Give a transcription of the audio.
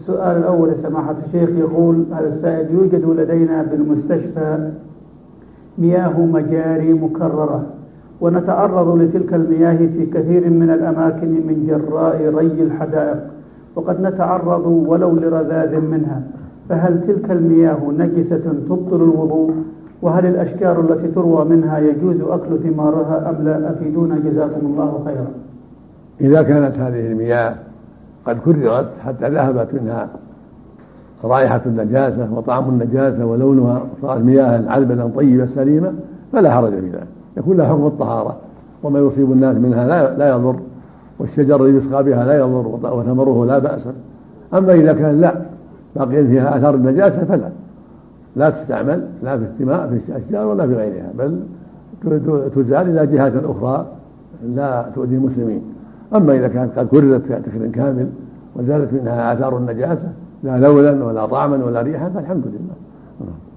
السؤال الأول يا سماحة الشيخ، يقول هذا السائل: يوجد لدينا بالمستشفى مياه مجاري مكررة، ونتعرض لتلك المياه في كثير من الأماكن من جراء ري الحدائق، وقد نتعرض ولو لرذاذ منها، فهل تلك المياه نجسة تبطل الوضوء؟ وهل الأشجار التي تروى منها يجوز أكل ثمارها أم لا؟ أفيدونا جزاكم الله خيرا. إذا كانت هذه المياه قد كررت حتى ذهبت منها رائحة النجاسة وطعم النجاسة ولونها صارت مياه عذبة طيبة سليمة فلا حرج في ذلك، يكون لها حكم الطهارة، وما يصيب الناس منها لا يضر، والشجر الذي يسقى بها لا يضر وثمره لا بأس. أما إذا كان لا باقي فيها آثار النجاسة فلا لا تستعمل لا في الأشجار ولا في غيرها، بل تزال إلى جهات أخرى لا تؤذي المسلمين. أما إذا كانت قد كررت تكرير كامل وزالت منها آثار النجاسة لا لونا ولا طعما ولا ريحا فالحمد لله.